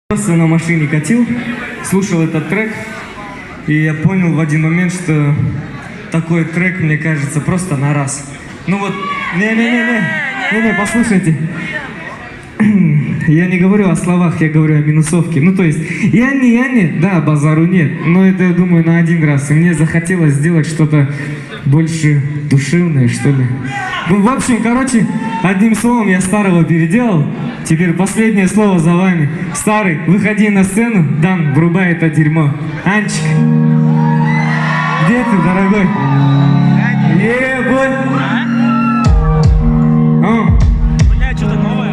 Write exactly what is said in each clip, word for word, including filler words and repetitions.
Просто на машине катил, слушал этот трек, и я понял в один момент, что такой трек, мне кажется, просто на раз. Ну вот, не-не-не-не, не-не, послушайте. Я не говорю о словах, я говорю о минусовке. Ну то есть, я не, я не, да, базару нет, но это, я думаю, на один раз. И мне захотелось сделать что-то больше душевное, что ли. Ну, в общем, короче, одним словом, я старого переделал. Теперь последнее слово за вами. Старый, выходи на сцену, Дан, врубай это дерьмо. Анчик, где ты, дорогой? Ебой! О. Бля, что-то новое.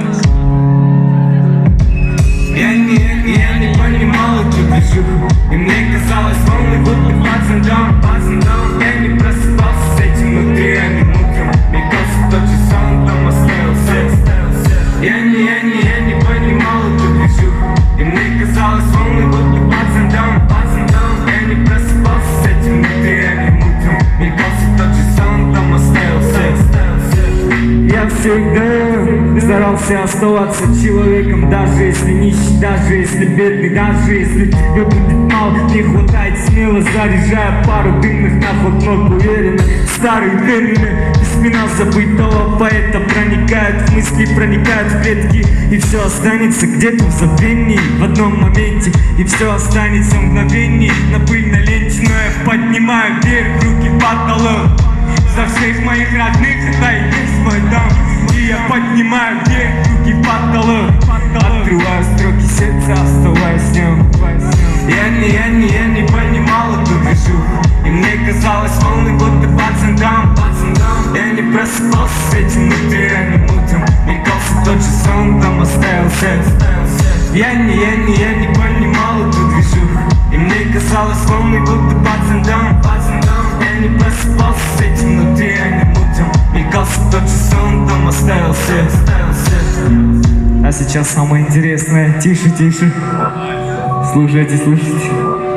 Я не, я не, я не понимал эту движуху. И мне казалось, волны будто пацан даун, пацан даун. Я не просыпался с этим внутренним утром. Мне кажется, тот же сон там остался. Я не, я не, я не понимал эту движуху. И мне казалось, волны будто пацан даун, пацан даун. Я не просыпался с этим внутренним утром. Мне кажется, тот же сон там остался. Я всегда старался оставаться человеком, даже если нищий, даже если бедный, даже если тебе будет мало, не хватает смело, заряжая пару дымных нахуй ног уверенно. Старые термины и спина забытого поэта проникают в мысли, проникают в клетки, и все останется где-то в забвении в одном моменте, и все останется в мгновении на пыльной ленте, но я поднимаю вверх руки в потолок. За всех моих родных это и есть мой дом. И я поднимаю вверх руки в потолок. Открываю строки сердца, оставаясь с ним. Я не, я не, я не понимал эту движуху. И мне казалось, волны будто пацан даун, пацан даун. Я не просыпался с этим внутренним утром. Мне кажется, тот же сон там остался. Я не, я не, я не понимал эту движуху. И мне казалось, волны будто пацан даун, пацан даун. Я не просыпался с этим внутренним утром. Мне кажется, тот же сон там остался. А сейчас самое интересное. Тише, тише. Слушайте, слушайте.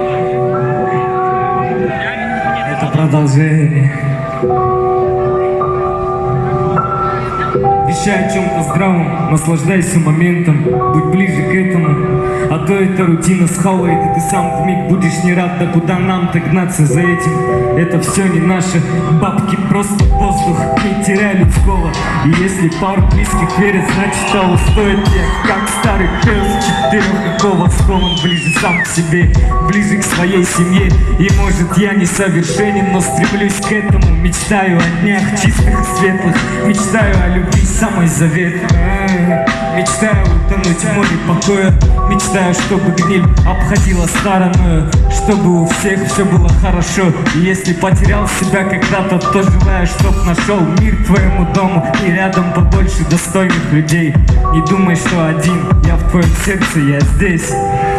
Это продолжение. Вещай о чем-то здравом, наслаждайся моментом, будь ближе к этому. А то эта рутина схавает, и ты сам вмиг будешь не рад. Да куда нам-то гнаться за этим? Это все не наши бабки, просто воздух, не теряй людского. И если пару близких верят, значит того стоит. Я как старый пес четырехкакого, скован ближе сам к себе, ближе к своей семье. И может я не совершенен, но стремлюсь к этому. Мечтаю о днях чистых и светлых, мечтаю о любви самой заветной. Мечтаю утонуть в море покоя, мечтаю, чтобы гниль обходила стороной, чтобы у всех все было хорошо. И если потерял себя когда-то, то желаю, чтоб нашел мир твоему дому и рядом побольше достойных людей. Не думай, что один, я в твоем сердце, я здесь.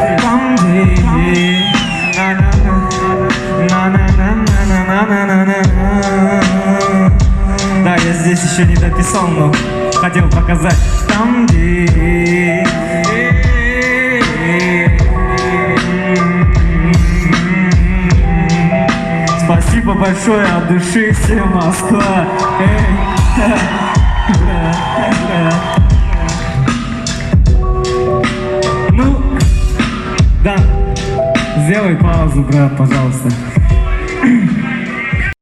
Да, я здесь еще не дописал, но хотел показать. Там, где спасибо большое от души всем, Москва. Эй. Ну, да, сделай паузу, брат, пожалуйста.